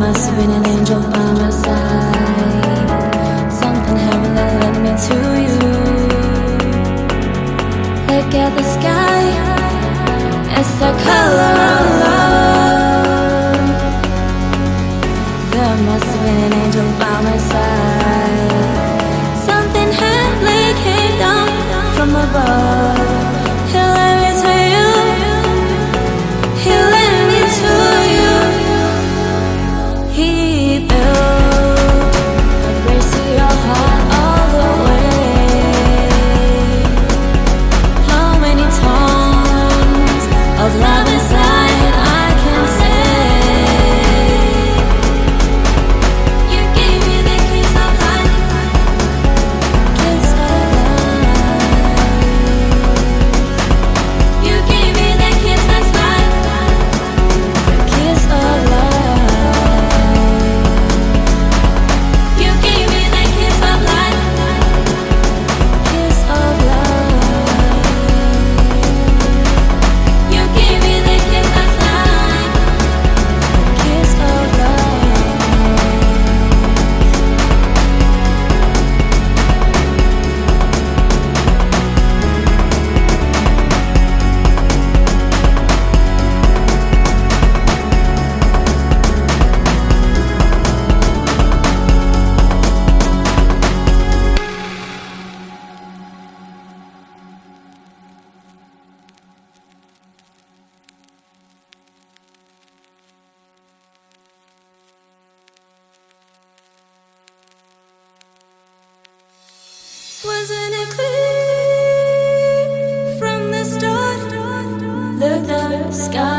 must have been an angel by my side. Something heavenly led me to you. Look at the sky, it's the color of love. There must have been an angel by my side. Something heavenly came down from above. He led me to you. He led me to you. He built a bridge to your heart all the way. How many times of love inside I can say? You gave me the kiss of life, kiss of life. You gave me the kiss that's life, the kiss of life. You gave me the kiss of life, kiss of life. You gave me the kiss that's life, the kiss of life. Wasn't it clear from the start? Look, the sky